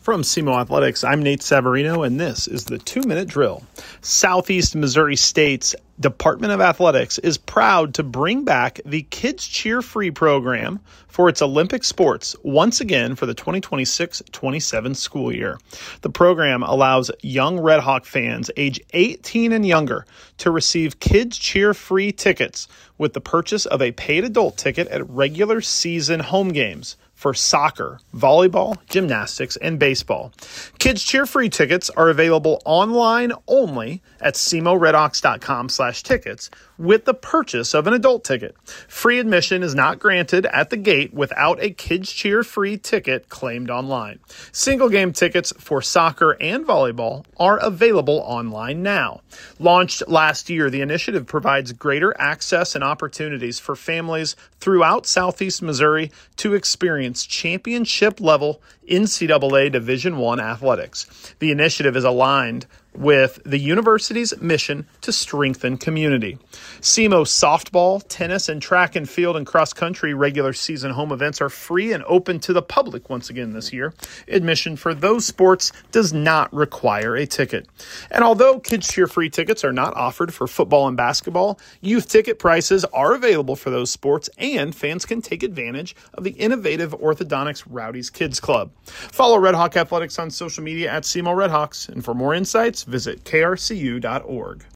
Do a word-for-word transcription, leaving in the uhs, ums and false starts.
From S E M O Athletics, I'm Nate Savarino, and this is the two-minute drill. Southeast Missouri State's Department of Athletics is proud to bring back the Kids Cheer Free program for its Olympic sports once again for the twenty twenty-six twenty-seven school year. The program allows young Red Hawk fans age eighteen and younger to receive Kids Cheer Free tickets with the purchase of a paid adult ticket at regular season home games for soccer, volleyball, gymnastics, and baseball. Kids Cheer Free tickets are available online only at S E M O Red Hawks dot com slash tickets with the purchase of an adult ticket. Free admission is not granted at the gate without a Kids Cheer Free ticket claimed online. Single game tickets for soccer and volleyball are available online now. Launched last year, the initiative provides greater access and opportunities for families throughout Southeast Missouri to experience championship-level N C double A Division I athletics. The initiative is aligned with the university's mission to strengthen community. S E M O softball, tennis, and track and field and cross-country regular season home events are free and open to the public once again this year. Admission for those sports does not require a ticket. And although Kids Cheer Free tickets are not offered for football and basketball, youth ticket prices are available for those sports, and fans can take advantage of the innovative Orthodontics Rowdy's Kids Club. Follow Red Hawk Athletics on social media at S E M O Red Hawks, and for more insights, visit K R C U dot org.